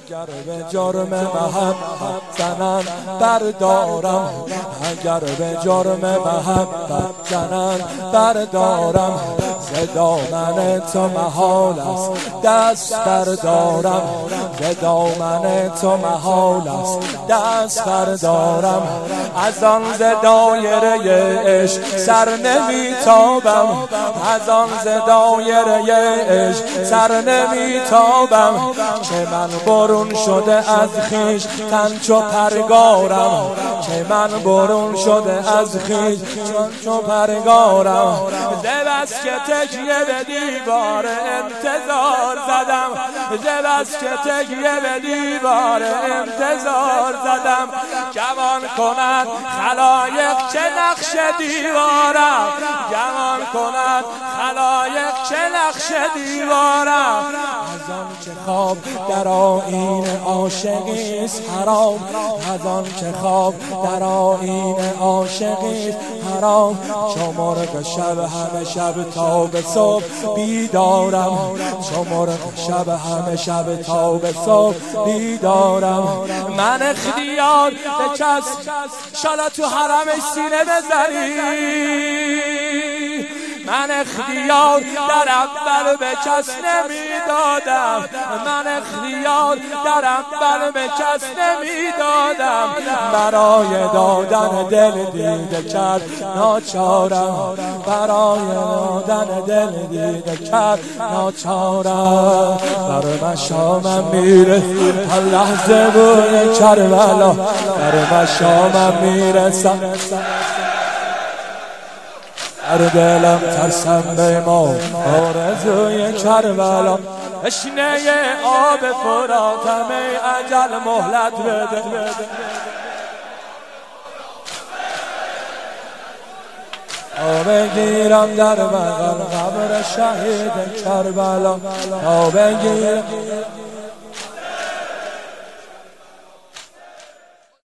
اگر به جرم محبت زنن بردارم، اگر به جرم محبت زنن بردارم، ز دامن تو محال است دست بردارم، ز دامن تو محال است دست بردارم. از آن ز دایره عشق سر نمیتابم، از آن ز دایره عشق سر نمیتابم، که من برون شده از خویش تن چو پرگارم، که من برون شده از خویش تن چو پرگارم. ز بس که تکیه به دیوار انتظار زدم، ز بس که تکیه به دیوار انتظار زدم، گمان کند خلایق چه نقش دیوارم، گمان کند خلایق چه نقش دیوارم. از آن که خواب در آیین عاشقی است حرام، از آن که خواب در آیین عاشقی است حرام، چو مرغ شب همه شب تا به صبح بیدارم، چو مرغ شب همه شب تا به صبح بیدارم. من اختیار به کس شالا تو حرمش سینه بزنی، من اختیار در اول به کس نمیدادم، من اختیار در اول به کس نمیدادم، برای دادن دل دیده کرد ناچارم، برای دادن دل دیده کرد ناچارم. در مشامم میره هر لحظه بوی کربلا، در مشامم میرسم در دلم ترسم به ما آرزوی کربلا. تشنه آب فراتم ای اجل مهلت بده، تا بگیرم در بغل قبر شهید کربلا، تا بگیرم